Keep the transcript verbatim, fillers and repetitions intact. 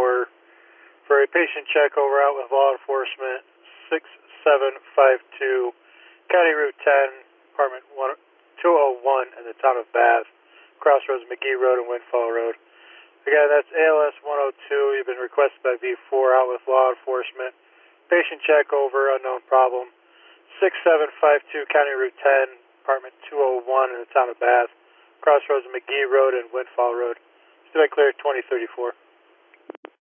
four for a patient check over out with law enforcement, six seven five two, County Route ten, apartment two oh one in the town of Bath, crossroads McGee Road and Windfall Road. Again, that's A L S one oh two. You've been requested by V four out with law enforcement. Patient check over, unknown problem, six seven five two, County Route ten, apartment two oh one in the town of Bath, crossroads McGee Road and Windfall Road. Still clear twenty thirty-four.